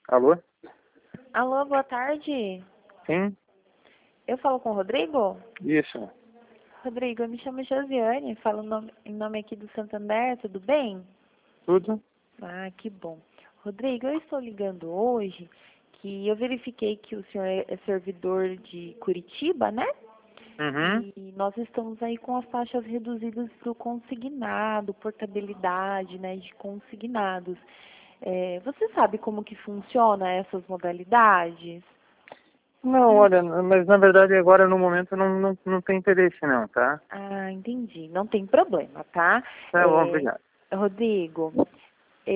Alô? Alô, boa tarde. Sim? Eu falo com o Rodrigo? Isso. Rodrigo, eu me chamo Josiane, falo em nome aqui do Santander, tudo bem? Tudo? Ah, que bom. Rodrigo, eu estou ligando hoje que eu verifiquei que o senhor é servidor de Curitiba, né? Uhum. E nós estamos aí com as taxas reduzidas para o consignado, portabilidade, né, de consignados. Você sabe como que funciona essas modalidades? Não, olha, mas na verdade agora no momento não tem interesse não, tá? Ah, entendi. Não tem problema, tá? Tá bom, obrigado. Rodrigo,